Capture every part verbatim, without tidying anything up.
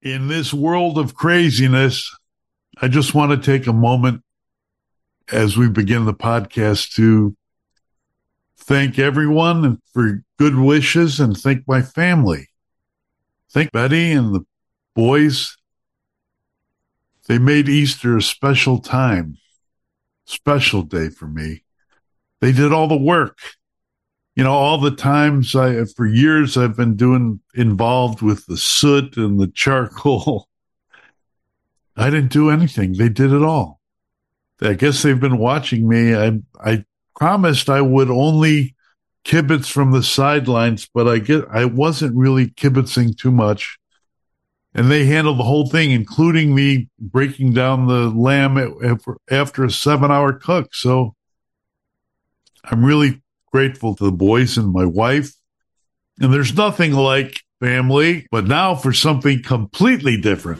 In this world of craziness, I just want to take a moment as we begin the podcast to thank everyone for good wishes and thank my family. Thank Betty and the boys. They made Easter a special time, special day for me. They did all the work. You know, all the times I, for years, I've been doing involved with the soot and the charcoal. I didn't do anything. They did it all. I guess they've been watching me. I, I promised I would only kibitz from the sidelines, but I get, I wasn't really kibitzing too much. And they handled the whole thing, including me breaking down the lamb after a seven hour cook. So I'm really grateful to the boys and my wife. And there's nothing like family, but now for something completely different.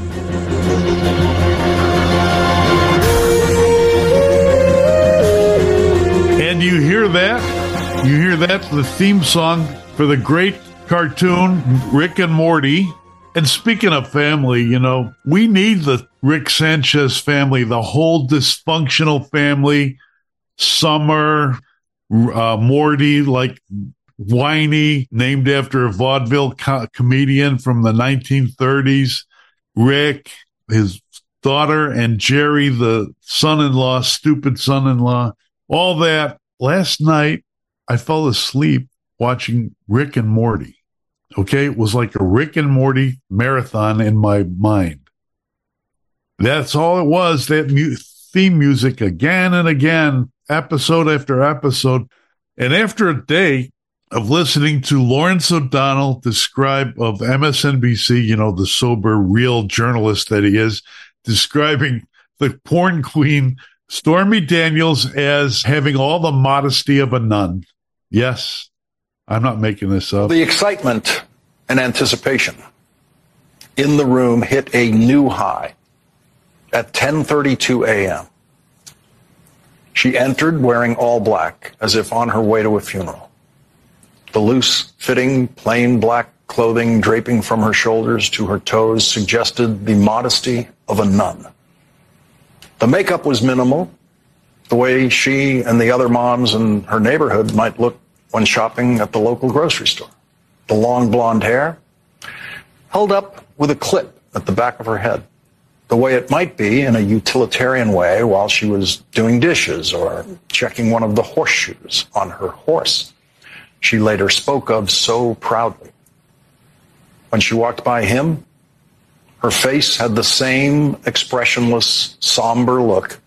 And you hear that? You hear that? The theme song for the great cartoon Rick and Morty. And speaking of family, you know, we need the Rick Sanchez family, the whole dysfunctional family. Summer, Uh, Morty, like whiny, named after a vaudeville co- comedian from the nineteen thirties. Rick, his daughter, and Jerry, the son-in-law, stupid son-in-law. All that. Last night, I fell asleep watching Rick and Morty. Okay? It was like a Rick and Morty marathon in my mind. That's all it was. That mu- theme music again and again. Episode after episode. And after a day of listening to Lawrence O'Donnell describe of M S N B C, you know, the sober, real journalist that he is, describing the porn queen Stormy Daniels as having all the modesty of a nun. Yes, I'm not making this up. The excitement and anticipation in the room hit a new high at ten thirty-two a.m. She entered wearing all black, as if on her way to a funeral. The loose-fitting, plain black clothing draping from her shoulders to her toes suggested the modesty of a nun. The makeup was minimal, the way she and the other moms in her neighborhood might look when shopping at the local grocery store. The long blonde hair held up with a clip at the back of her head, the way it might be in a utilitarian way while she was doing dishes or checking one of the horseshoes on her horse she later spoke of so proudly. When she walked by him, her face had the same expressionless, somber look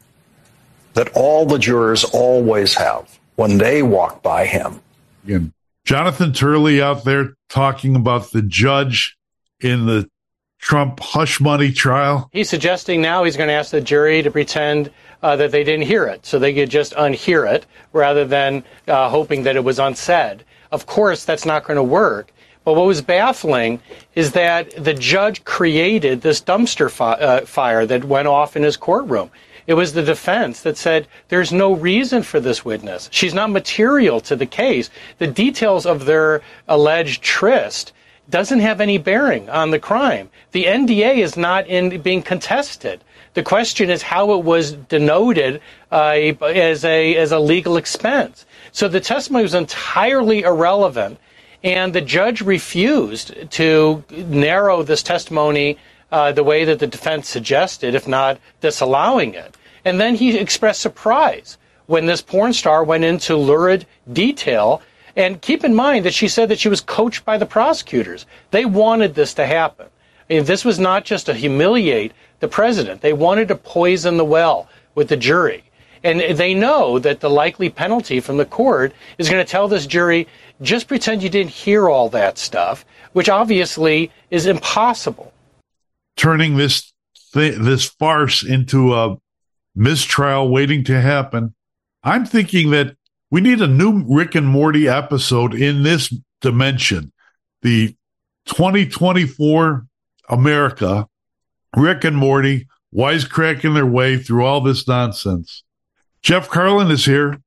that all the jurors always have when they walk by him. Again, Jonathan Turley out there talking about the judge in the Trump hush money trial. He's suggesting now he's going to ask the jury to pretend uh, that they didn't hear it, so they could just unhear it rather than uh, hoping that it was unsaid. Of course, that's not going to work. But what was baffling is that the judge created this dumpster fi- uh, fire that went off in his courtroom. It was the defense that said there's no reason for this witness. She's not material to the case. The details of their alleged tryst doesn't have any bearing on the crime. The N D A is not in being contested. The question is how it was denoted uh, as a as a legal expense. So the testimony was entirely irrelevant, and the judge refused to narrow this testimony uh, the way that the defense suggested, if not disallowing it. And then he expressed surprise when this porn star went into lurid detail. And keep in mind that she said that she was coached by the prosecutors. They wanted this to happen. I mean, this was not just to humiliate the president. They wanted to poison the well with the jury. And they know that the likely penalty from the court is going to tell this jury, just pretend you didn't hear all that stuff, which obviously is impossible. Turning this th- this farce into a mistrial waiting to happen. I'm thinking that we need a new Rick and Morty episode in this dimension. The twenty twenty-four America, Rick and Morty, wisecracking their way through all this nonsense. Jeff Carlin is here,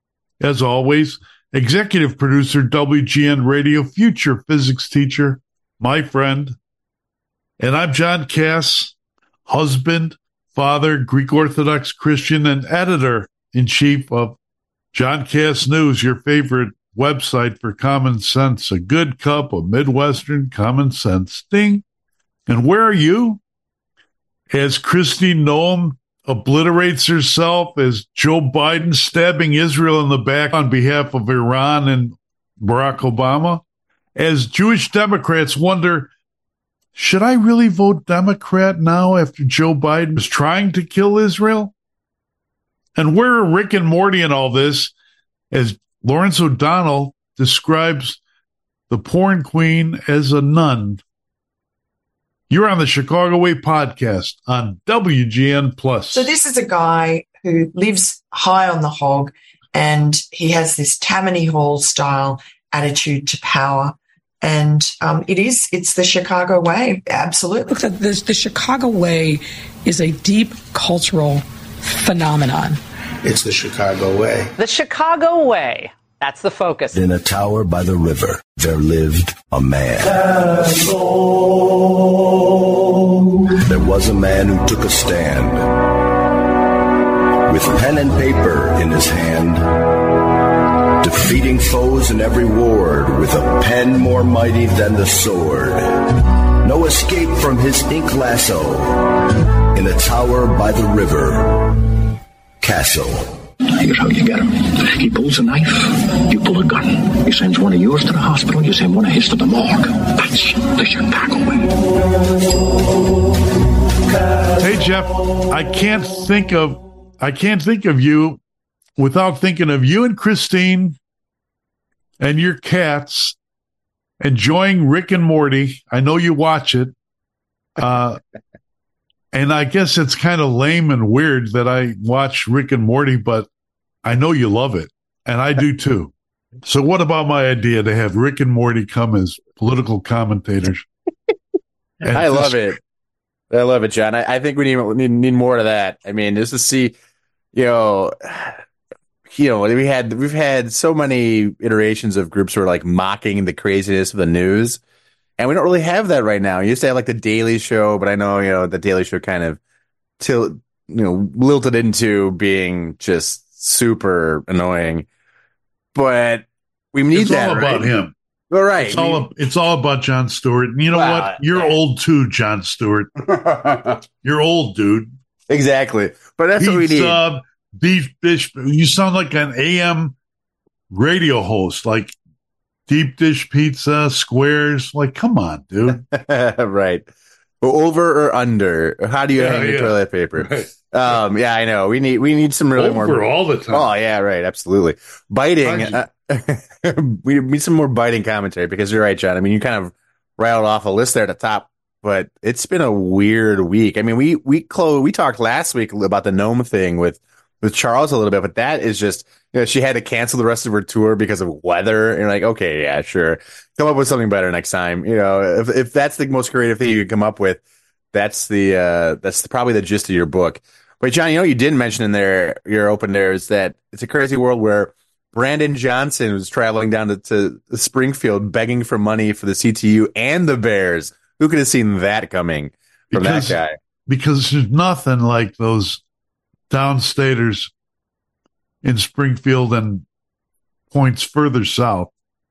as always. Executive producer, W G N Radio, future physics teacher, my friend. And I'm John Kass, husband, father, Greek Orthodox Christian, and editor-in-chief of John Kass News, your favorite website for common sense, a good cup of Midwestern common sense. Ding. And where are you? As Kristi Noem obliterates herself, as Joe Biden stabbing Israel in the back on behalf of Iran and Barack Obama, as Jewish Democrats wonder, should I really vote Democrat now after Joe Biden is trying to kill Israel? And where are Rick and Morty in all this, as Lawrence O'Donnell describes the porn queen as a nun? You're on the Chicago Way podcast on W G N Plus. So this is a guy who lives high on the hog, and he has this Tammany Hall style attitude to power. And um, it is, it's the Chicago way, absolutely. Look, the, the, the Chicago way is a deep cultural phenomenon. It's the Chicago way. The Chicago way. That's the focus. In a tower by the river, there lived a man. There was a man who took a stand with pen and paper in his hand, defeating foes in every ward with a pen more mighty than the sword. No escape from his ink lasso in a tower by the river, Castle. Here's how you get him. He pulls a knife, you pull a gun. He sends one of yours to the hospital, you send one of his to the morgue. That's the Chicago way. Hey, Jeff, I can't think of I can't think of you without thinking of you and Christine and your cats enjoying Rick and Morty. I know you watch it. Uh, and I guess it's kind of lame and weird that I watch Rick and Morty, but I know you love it. And I do too. So what about my idea to have Rick and Morty come as political commentators? I this- love it. I love it, John. I, I think we need, need need more of that. I mean, just to see, you know, you know, we had we've had so many iterations of groups who are like mocking the craziness of the news, and we don't really have that right now. You used to have like the Daily Show, but I know you know the Daily Show kind of till you know lilted into being just super annoying. But we need it's that. All about right? him. All right. It's all, it's all about Jon Stewart. And you know Wow. what? You're old too, Jon Stewart. You're old, dude. Exactly. But that's Pizza, what we need. Beef dish. You sound like an A M radio host, like deep dish pizza, squares. Like, come on, dude. Right. Over or under? How do you Yeah, hang your yeah. toilet paper? Right. Um, yeah, I know. We need we need some really Over more. all the time. Oh yeah, right. Absolutely. Biting. Uh, we need some more biting commentary because you're right, John. I mean, you kind of rattled off a list there at the top, but it's been a weird week. I mean, we we closed. We talked last week about the Gnome thing with with Charles a little bit, but that is just you know she had to cancel the rest of her tour because of weather. And you're like, okay, yeah, sure, come up with something better next time. You know, if if that's the most creative thing you can come up with, that's the uh, that's the, probably the gist of your book. But John, you know, you didn't mention in there your open there is that it's a crazy world where Brandon Johnson was traveling down to, to Springfield begging for money for the C T U and the Bears. Who could have seen that coming from because, that guy? Because there's nothing like those downstaters in Springfield and points further south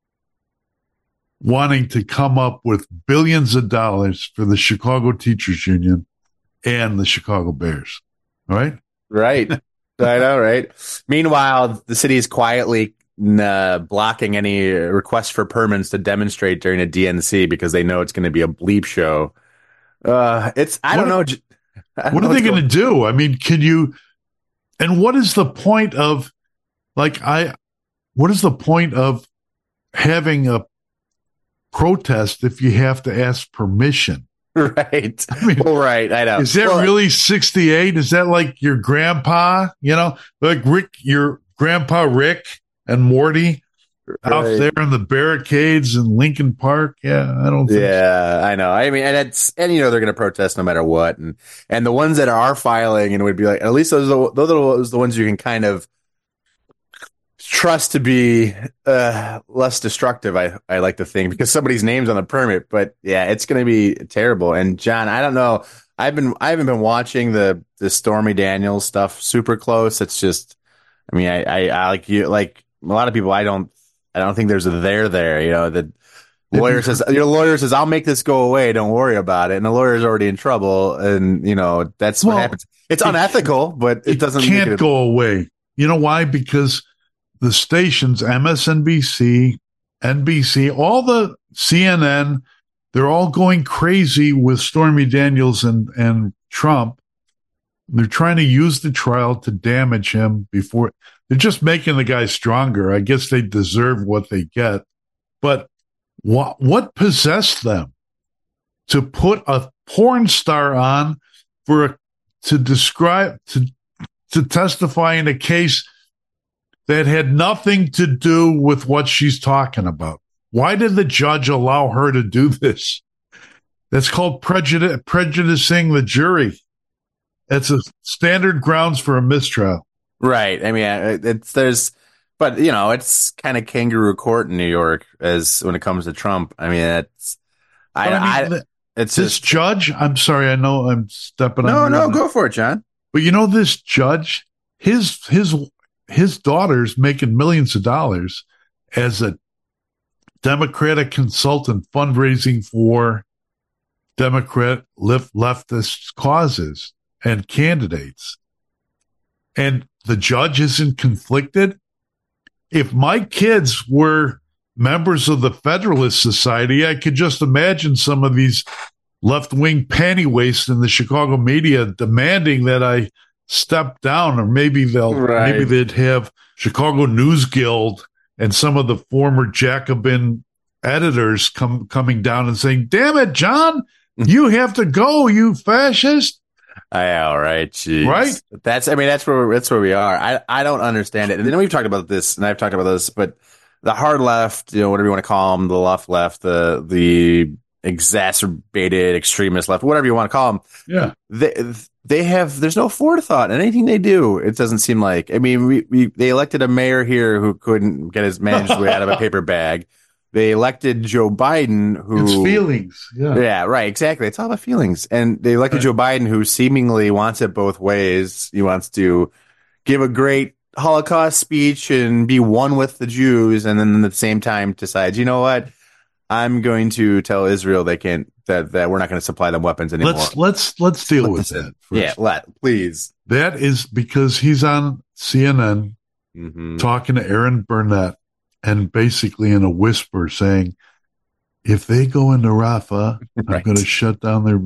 wanting to come up with billions of dollars for the Chicago Teachers Union and the Chicago Bears. All right? Right. I know, right? Meanwhile, the city is quietly uh, blocking any requests for permits to demonstrate during a D N C because they know it's going to be a bleep show. Uh, it's I what, don't know. I don't what know are they going to going- do? I mean, can you? And what is the point of, like, I? What is the point of having a protest if you have to ask permission? Right. I mean, well, right. I know. Is that well, really sixty-eight? Is that like your grandpa? You know, like Rick, your grandpa Rick and Morty out right. there in the barricades in Lincoln Park? Yeah, I don't think Yeah, I know. I mean, and it's and you know they're going to protest no matter what, and and the ones that are filing and would be like at least those are the, those are the ones you can kind of trust to be uh, less destructive. I, I like to think because somebody's name's on the permit, but yeah, it's going to be terrible. And John, I don't know. I've been I haven't been watching the the Stormy Daniels stuff super close. It's just, I mean, I, I, I like you like a lot of people. I don't I don't think there's a there there. You know, the lawyer says your lawyer says I'll make this go away. Don't worry about it. And the lawyer's already in trouble. And you know that's well, what happens. It's unethical, but it, it doesn't can't make it go away. You know why? Because the stations, M S N B C, N B C, all the C N N, they're all going crazy with Stormy Daniels and, and Trump. They're trying to use the trial to damage him before. They're just making the guy stronger. I guess they deserve what they get. But what, what possessed them to put a porn star on for a, to describe, to, to testify in a case that had nothing to do with what she's talking about? Why did the judge allow her to do this? That's called prejudice, prejudicing the jury. That's a standard grounds for a mistrial. Right. I mean, it's there's, but you know, it's kind of kangaroo court in New York as when it comes to Trump. I mean, it's, I, I, mean, I the, it's this just, judge. I'm sorry, I know I'm stepping no, on. No, no, go for it, John. But you know, this judge, his his his daughter's making millions of dollars as a Democratic consultant fundraising for Democrat left, leftist causes and candidates. And the judge isn't conflicted. If my kids were members of the Federalist Society, I could just imagine some of these left-wing pantywaists in the Chicago media demanding that I step down, or maybe they'll right. maybe they'd have Chicago News Guild and some of the former Jacobin editors come coming down and saying, "Damn it, John, you have to go, you fascist." I all right, geez. Right? That's I mean that's where that's where we are. I I don't understand it. And then we've talked about this, and I've talked about this, but the hard left, you know, whatever you want to call them, the left left, the the exacerbated extremist left, whatever you want to call them. Yeah. They they have there's no forethought in anything they do. It doesn't seem like. I mean, we, we they elected a mayor here who couldn't get his managed way out of a paper bag. They elected Joe Biden, who it's feelings. Yeah. Yeah, right, exactly. It's all about feelings. And they elected right. Joe Biden, who seemingly wants it both ways. He wants to give a great Holocaust speech and be one with the Jews, and then at the same time decides, you know what? I'm going to tell Israel they can't that, that we're not going to supply them weapons anymore. Let's let's let's deal let with that. First. Yeah, let please. That is because he's on C N N mm-hmm. talking to Aaron Burnett and basically in a whisper saying, if they go into Rafah, right. I'm going to shut down their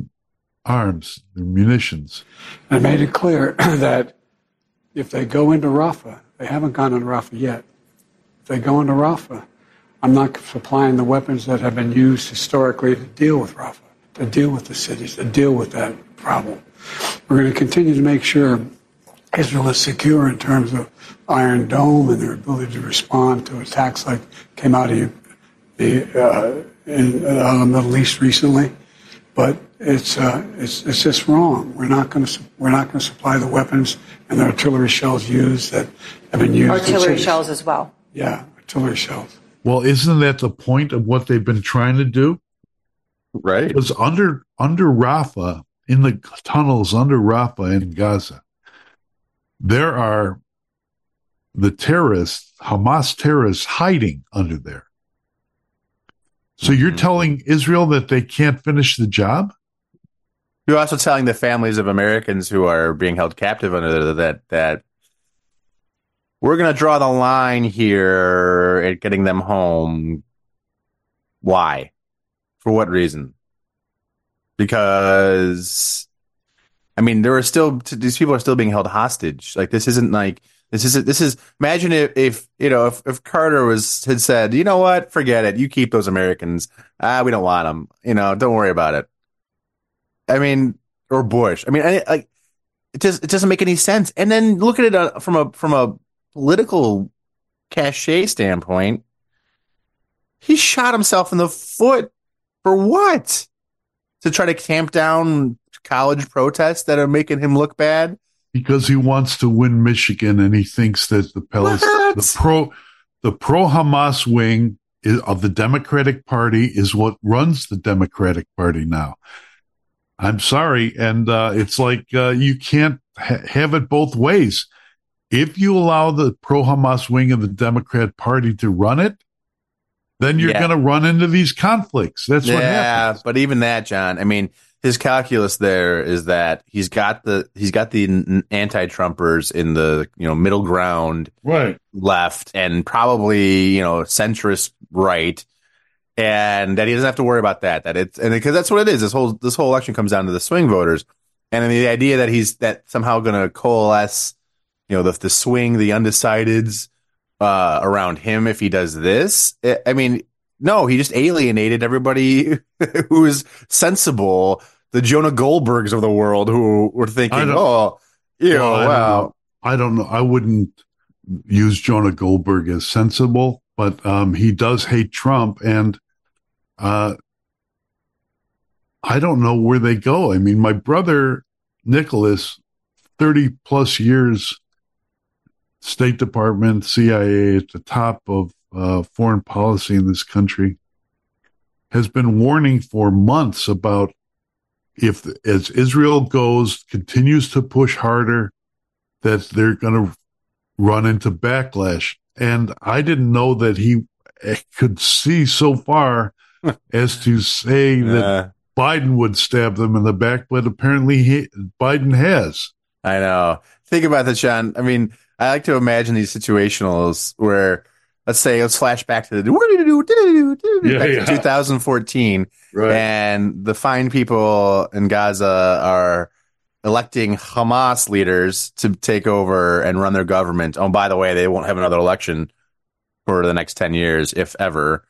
arms, their munitions. I made it clear that if they go into Rafah, they haven't gone into Rafah yet. If they go into Rafah, I'm not supplying the weapons that have been used historically to deal with Rafah, to deal with the cities, to deal with that problem. We're going to continue to make sure Israel is secure in terms of Iron Dome and their ability to respond to attacks like came out of the uh, in uh, the Middle East recently. But it's uh, it's it's just wrong. We're not going to we're not going to supply the weapons and the artillery shells used that have been used. Artillery shells as well. Yeah, artillery shells. Well, isn't that the point of what they've been trying to do? Right. Because under under Rafah, in the tunnels under Rafah in Gaza, there are the terrorists, Hamas terrorists, hiding under there. So mm-hmm. you're telling Israel that they can't finish the job? You're also telling the families of Americans who are being held captive under there that that we're going to draw the line here at getting them home. Why? For what reason? Because, I mean, there are still, these people are still being held hostage. Like, this isn't like, this is, this is, imagine if, if you know, if, if Carter was, had said, you know what, forget it. You keep those Americans. Ah, we don't want them. You know, don't worry about it. I mean, or Bush. I mean, I, like, it just, it doesn't make any sense. And then look at it uh, from a, from a political cachet standpoint. He shot himself in the foot for what? To try to tamp down college protests that are making him look bad? because he wants to win Michigan, and he thinks that the Palestine, the pro, the pro Hamas wing is, of the Democratic Party is what runs the Democratic Party now. I'm sorry, and uh, it's like uh, you can't ha- have it both ways. If you allow the pro Hamas wing of the Democrat Party to run it, then you're yeah. going to run into these conflicts. That's yeah, what happens. But even that, John, I mean, his calculus there is that he's got the he's got the anti-Trumpers in the you know middle ground, right, left, and probably you know centrist right, and that he doesn't have to worry about that. That it's and because that's what it is. This whole this whole election comes down to the swing voters, and the idea that he's that somehow going to coalesce, you know, the the swing, the undecideds uh, around him if he does this. I mean, no, he just alienated everybody who is sensible. The Jonah Goldbergs of the world who were thinking, oh, you know, well, wow. I don't know. I wouldn't use Jonah Goldberg as sensible, but um, he does hate Trump. And uh, I don't know where they go. I mean, my brother, Nicholas, thirty plus years, State Department, C I A at the top of uh, foreign policy in this country, has been warning for months about if, as Israel goes, continues to push harder, that they're going to run into backlash. And I didn't know that he could see so far as to say uh, that Biden would stab them in the back, but apparently he, Biden has. I know. Think about that, Sean. I mean, I like to imagine these situationals where, let's say, let's flash back to the yeah, back yeah. to two thousand fourteen, right. And the fine people in Gaza are electing Hamas leaders to take over and run their government. Oh, by the way, they won't have another election for the next ten years, if ever.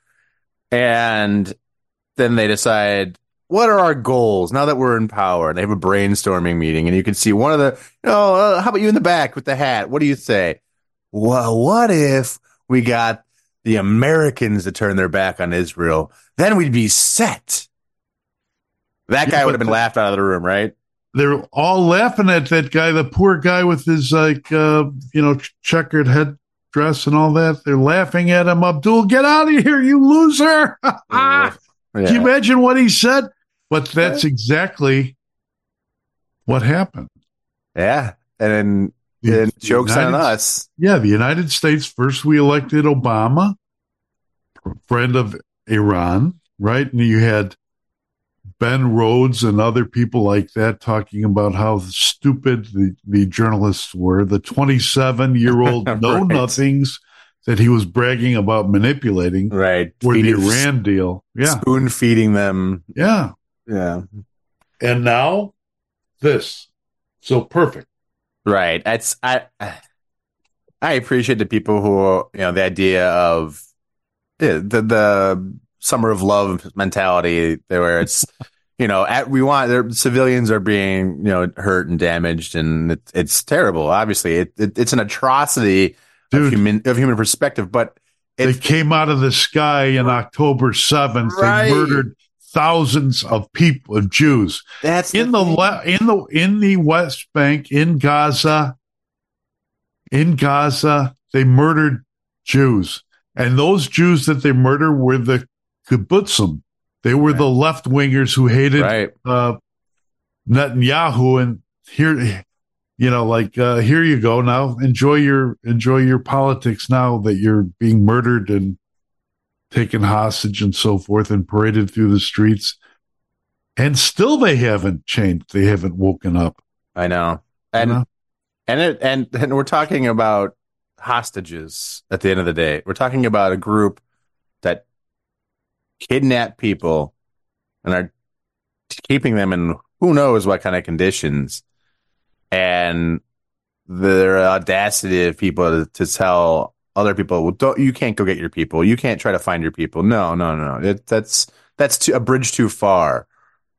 And then they decide, what are our goals now that we're in power? And they have a brainstorming meeting, and you can see one of the, you know, uh, how about you in the back with the hat? What do you say? Well, what if we got the Americans to turn their back on Israel? Then we'd be set. That guy yeah, would have been the, laughed out of the room, right? They're all laughing at that guy, the poor guy with his, like, uh, you know, checkered headdress and all that. They're laughing at him. Abdul, get out of here, you loser. yeah. Can you imagine what he said? But that's exactly what happened. Yeah. And then it joke's United, on us. Yeah, the United States, first we elected Obama, friend of Iran, right? And you had Ben Rhodes and other people like that talking about how stupid the, the journalists were, the twenty-seven-year-old right. know-nothings that he was bragging about manipulating. Right. For Feeding, the Iran deal. Yeah. Spoon feeding them. Yeah. Yeah. And now this. So perfect. Right. That's I I appreciate the people who, you know, the idea of yeah, the the summer of love mentality where it's, you know, at, we want their civilians are being, you know, hurt and damaged, and it, it's terrible. Obviously, it, it, it's an atrocity Dude, of human of human perspective. But it, they came out of the sky in October seventh. Right. They murdered thousands of people, of Jews. That's in the, the le- in the in the West Bank, in Gaza. In Gaza, they murdered Jews, and those Jews that they murdered were the kibbutzim. They were right. the left wingers who hated right. uh, Netanyahu. And here, you know, like uh, here you go. Now enjoy your enjoy your politics. Now that you're being murdered and taken hostage and so forth, and paraded through the streets, and still they haven't changed. They haven't woken up. I know, and you know? and it and and we're talking about hostages. At the end of the day, we're talking about a group that kidnap people and are keeping them in who knows what kind of conditions, and the audacity of people to, to tell other people, well, don't, you can't go get your people. You can't try to find your people. No, no, no. It, that's that's too, a bridge too far.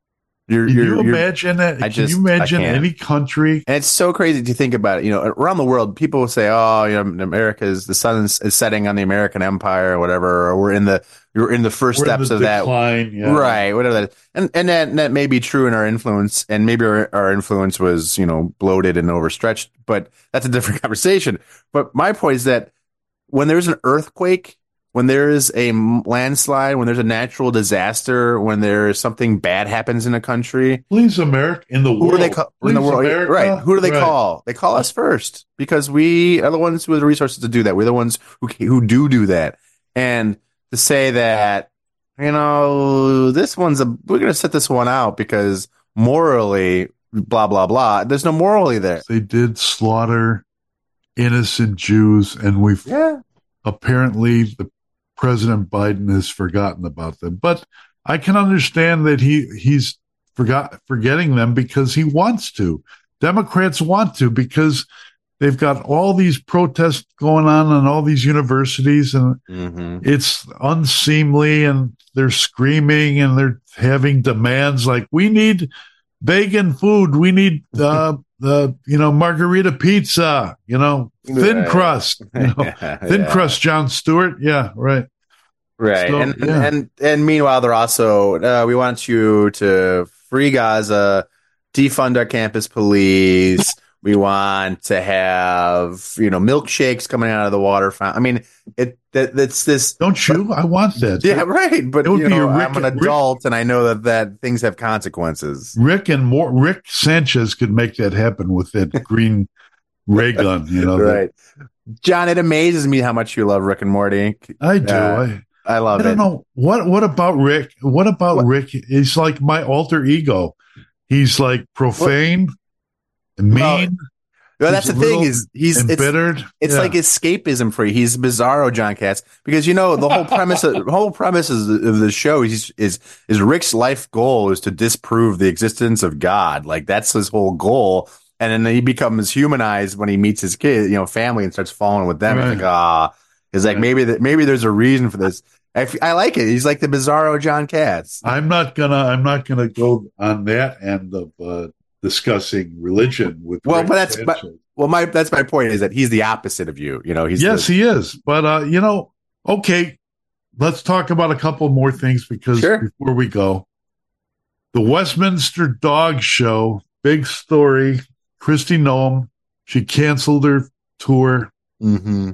You're, Can you're, you you're, imagine that? I Can just, you imagine I can't. any country? And it's so crazy to think about it. You know, around the world, people will say, "Oh, you know, America is the sun is setting on the American empire, or whatever." Or we're in the we're in the 1st We're in steps the of decline, that, yeah. right? Whatever that is. And and that that may be true in our influence, and maybe our, our influence was, you know, bloated and overstretched. But that's a different conversation. But my point is that when there's an earthquake, when there is a landslide, when there's a natural disaster, when there's something bad happens in a country, please, America, in the who world, do they call? please, In the world, America, right? Who do they right. call? They call us first because we are the ones with the resources to do that. We're the ones who who do do that. And to say that, you know, this one's a we're going to set this one out because morally, blah blah blah. There's no morally there. They did slaughter innocent Jews, and we've yeah. apparently the President Biden has forgotten about them. But I can understand that he he's forgot forgetting them because he wants to. Democrats want to because they've got all these protests going on in all these universities, and mm-hmm. it's unseemly, and they're screaming and they're having demands like, we need vegan food, we need uh, the you know margarita pizza, you know thin right. crust, you know, yeah, thin yeah. crust. John Stewart, yeah, right, right. So, and, yeah. and and meanwhile, they're also uh, we want you to free Gaza, defund our campus police. We want to have, you know, milkshakes coming out of the water fountain. I mean, it that that's this. Don't you? I want that. Yeah, right. But It would you be know, a Rick- I'm an adult, and I know that, that things have consequences. Rick and more Rick Sanchez could make that happen with that green ray gun, you know. Right, John. It amazes me how much you love Rick and Morty. I do. Uh, I I love I don't it. know what what about Rick? What about What? Rick? He's like my alter ego. He's like profane, and mean. Well, Well, that's He's the a thing little is he's it's, embittered. it's Yeah. like escapism for you. He's bizarro, John Katz, because you know the whole premise of, the whole premise of the, of the show is is is Rick's life goal is to disprove the existence of God. Like that's his whole goal, and then he becomes humanized when he meets his kid, you know, family, and starts falling with them. Right. It's like ah, it's like Right. maybe that maybe there's a reason for this. I, f- I like it. He's like the bizarro John Katz. I'm not gonna. I'm not gonna go on that end of uh, discussing religion with. Well, Rick but that's but, Sanchez. well, my that's my point is that he's the opposite of you. You know, he's Yes, the, he is. But uh, you know, okay, let's talk about a couple more things because Sure. before we go, the Westminster Dog Show, big story. Kristi Noem, she canceled her tour. Mm-hmm.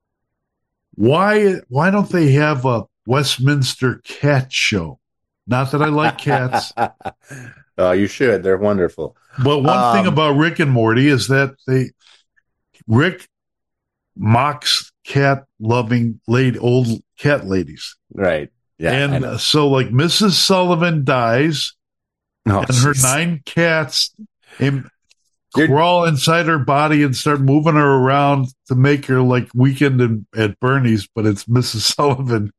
Why? Why don't they have a Westminster Cat Show? Not that I like cats, Oh, you should. They're wonderful. but one Um, thing about Rick and Morty is that they Rick mocks cat loving lady old cat ladies. Right. Yeah. I and know. uh, so like Missus Sullivan dies Oh, and her jeez. nine cats in, You're- crawl inside her body and start moving her around to make her like Weekend in, at Bernie's, but it's Missus Sullivan.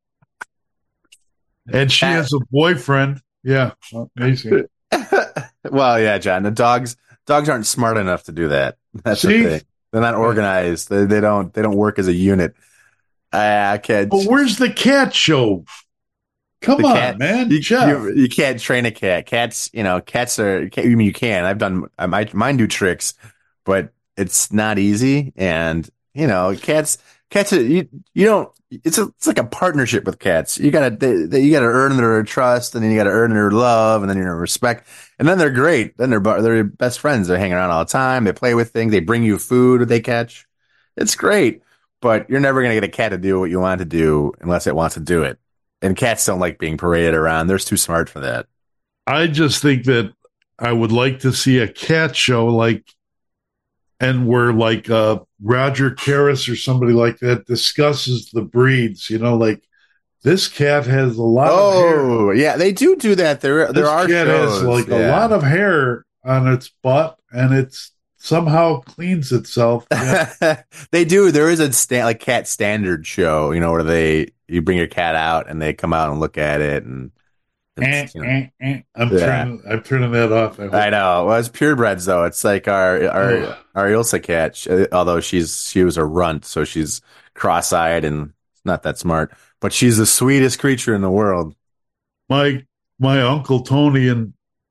And she Uh, has a boyfriend. Yeah. Amazing. Well, yeah, John. The dogs dogs aren't smart enough to do that. That's See? the thing. They're not organized. They they don't they don't work as a unit. I, I can't. But where's the cat show? Come The on, cat- man. You, Jeff. you, you can't train a cat. Cats, you know, cats are. You mean you can? I've done. I might mine do tricks, but it's not easy. And you know, cats. Cats. Are, you you don't. It's a, it's like a partnership with cats. You gotta they, they, you gotta earn their trust, and then you gotta earn their love, and then your respect, and then they're great. Then they're bu- they're your best friends. They're hanging around all the time. They play with things. They bring you food they catch. It's great, but you're never gonna get a cat to do what you want to do unless it wants to do it. And cats don't like being paraded around. They're too smart for that. I just think that I would like to see a cat show like, and where like uh, Roger Karras or somebody like that discusses the breeds. You know, like this cat has a lot of hair. Oh, yeah, they do do that. There, there This are cat shows. has like a yeah. lot of hair on its butt, and it's somehow cleans itself. Yeah. They do. There is a sta- like cat standard show, you know, where they you bring your cat out and they come out and look at it, and Eh, it's, you know, eh, eh. I'm Yeah. turning. I'm turning that off. I hope. I know. Well, it's purebreds though. It's like our our Ugh. our Ilsa cat. She, although she's she was a runt, so she's cross-eyed and not that smart, but she's the sweetest creature in the world. my my uncle Tony in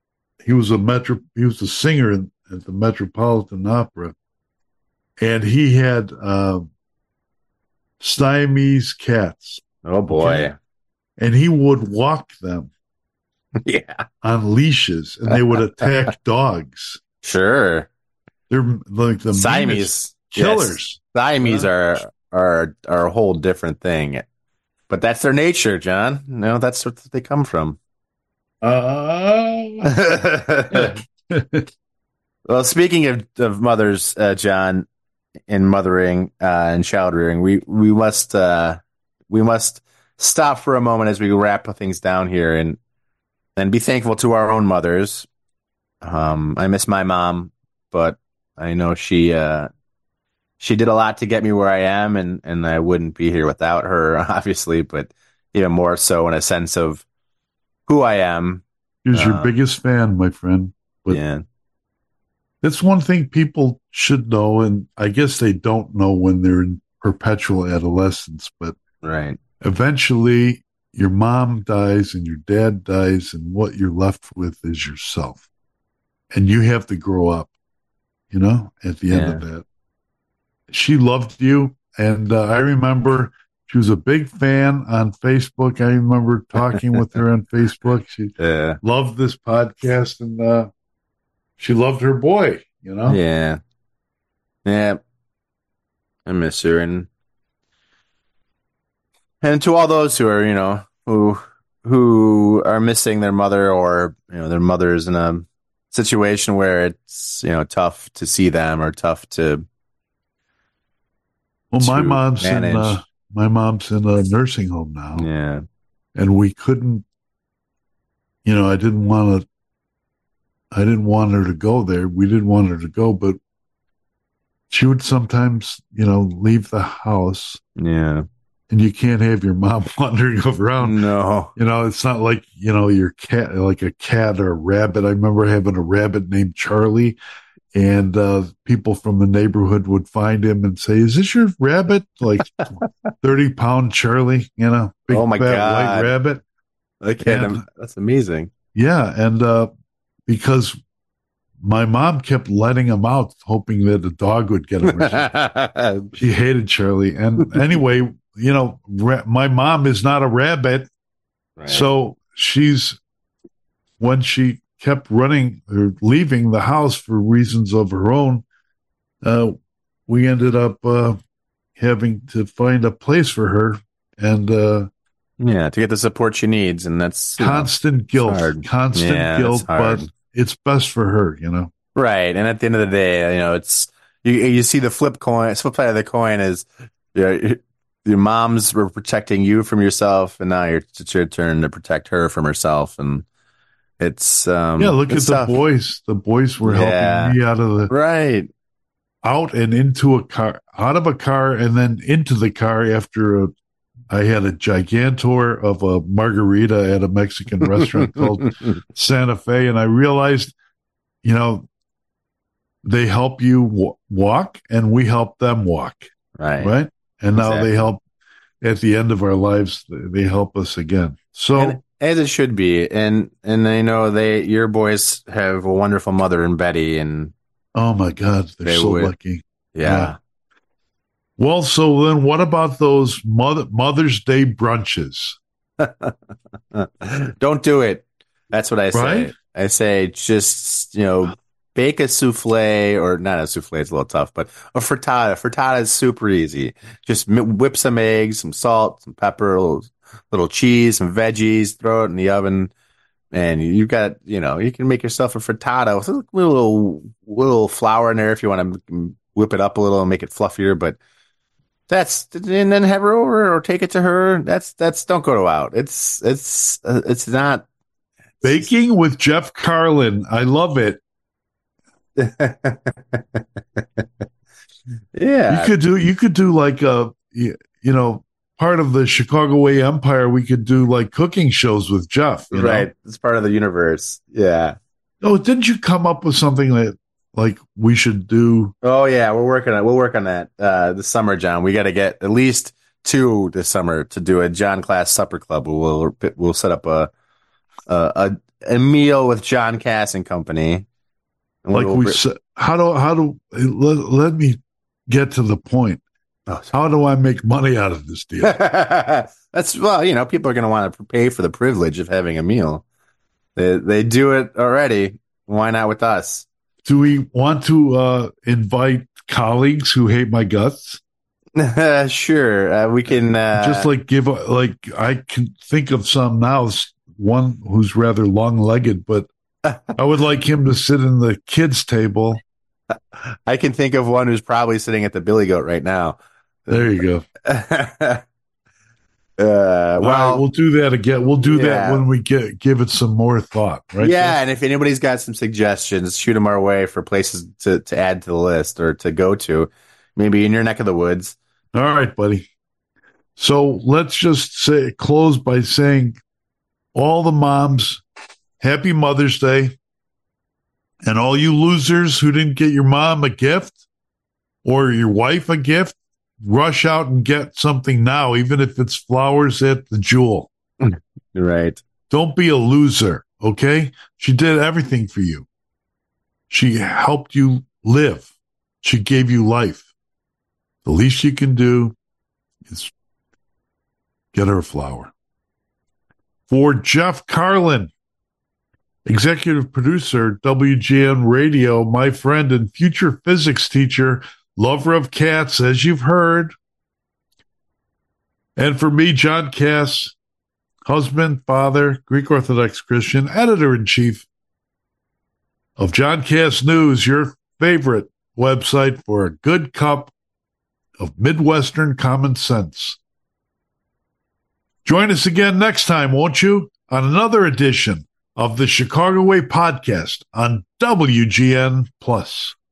he was a metro. He was a singer in, at the Metropolitan Opera, and he had uh, Siamese cats. Oh boy! Okay? And he would walk them, yeah, on leashes, and they would attack dogs. Sure, they're like the Siamese killers. Yes. Siamese yeah. are are are a whole different thing, but that's their nature, John. No, that's what they come from. Uh, well, speaking of, of mothers, uh, John, and mothering uh, and child rearing, we we must uh, we must stop for a moment as we wrap things down here and and be thankful to our own mothers. Um, I miss my mom, but I know she uh, she did a lot to get me where I am, and and I wouldn't be here without her, obviously. But even more so in a sense of who I am. She's uh, your biggest fan, my friend. But yeah. That's one thing people should know, and I guess they don't know when they're in perpetual adolescence, but right. eventually your mom dies and your dad dies, and what you're left with is yourself. And you have to grow up, you know, at the end yeah. of that. She loved you, and uh, I remember she was a big fan on Facebook. I remember talking with her on Facebook. She yeah. loved this podcast, and uh, she loved her boy, you know? Yeah. Yeah. I miss her. And and to all those who are, you know, who who are missing their mother, or, you know, their mother's in a situation where it's, you know, tough to see them or tough to Well, my mom's manage. in uh, my mom's in a nursing home now. Yeah. And we couldn't, you know, I didn't want to, I didn't want her to go there. We didn't want her to go, but she would sometimes, you know, leave the house. Yeah. And you can't have your mom wandering around. No. You know, it's not like, you know, your cat, like a cat or a rabbit. I remember having a rabbit named Charlie. And uh, people from the neighborhood would find him and say, "Is this your rabbit?" Like thirty pound Charlie, you know, big oh my fat God. white rabbit. Okay, and, that's amazing. Yeah, and uh, because my mom kept letting him out, hoping that a dog would get him. Or something. She hated Charlie, and anyway, you know, ra- my mom is not a rabbit, right. So she's when she. kept running or leaving the house for reasons of her own, uh, we ended up uh, having to find a place for her. And uh, yeah, to get the support she needs. And that's constant know, guilt, constant yeah, guilt, but it's best for her, you know? Right. And at the end of the day, you know, it's, you, you see the flip coin, flip side of the coin is, you know, your moms were protecting you from yourself, and now you're, it's your turn to protect her from herself. And, It's um yeah. Look at tough. the boys. The boys were yeah. helping me out of the right out and into a car, out of a car, and then into the car after a. I had a gigantor of a margarita at a Mexican restaurant called Santa Fe, and I realized, you know, they help you w- walk, and we help them walk. Right. Right. And now exactly. they help at the end of our lives. They help us again. So. And- As it should be, and and I know they your boys have a wonderful mother in Betty, and oh my God, they're they so would, lucky. Yeah. yeah. Well, so then, what about those mother Mother's Day brunches? Don't do it. That's what I say. Right? I say just you know bake a souffle, or not a souffle. It's a little tough, but a frittata. Frittata is super easy. Just whip some eggs, some salt, some pepper, a little. little cheese, some veggies, throw it in the oven, and you've got, you know, you can make yourself a frittata with a little, little flour in there if you want to whip it up a little and make it fluffier, but that's, and then have her over or take it to her. That's, that's, don't go to out. It's, it's, uh, it's not. Baking with Jeff Carlin. I love it. Yeah. You could do, you could do like a, you know, part of the Chicago Way Empire, we could do like cooking shows with Jeff. You right. know? It's part of the universe. Yeah. Oh, didn't you come up with something that like we should do? Oh yeah. We're working on, we'll work on that, uh, this summer, John. We got to get at least two this summer to do a John Class Supper Club. We'll, we'll set up a, a, a meal with John Cass and company. And like we said, how do how do let, let me get to the point? Oh, how do I make money out of this deal? That's well, you know, people are going to want to pay for the privilege of having a meal. They they do it already. Why not with us? Do we want to uh, invite colleagues who hate my guts? Sure, uh, we can uh, just like give a, like I can think of some now. One who's rather long-legged, but I would like him to sit in the kids' table. I can think of one who's probably sitting at the Billy Goat right now. There you go. uh, well, right, we'll do that again. We'll do yeah. that when we get give it some more thought, right? Yeah, Jeff? And if anybody's got some suggestions, shoot them our way for places to, to add to the list or to go to, maybe in your neck of the woods. All right, buddy. So let's just say close by saying, all the moms, happy Mother's Day, and all you losers who didn't get your mom a gift or your wife a gift, rush out and get something now, even if it's flowers at the Jewel. Right. Don't be a loser, okay? She did everything for you. She helped you live. She gave you life. The least you can do is get her a flower. For Jeff Carlin, executive producer, W G N Radio, my friend and future physics teacher, lover of cats, as you've heard. And for me, John Cass, husband, father, Greek Orthodox Christian, editor-in-chief of John Cass News, your favorite website for a good cup of Midwestern common sense. Join us again next time, won't you, on another edition of the Chicago Way podcast on W G N Plus.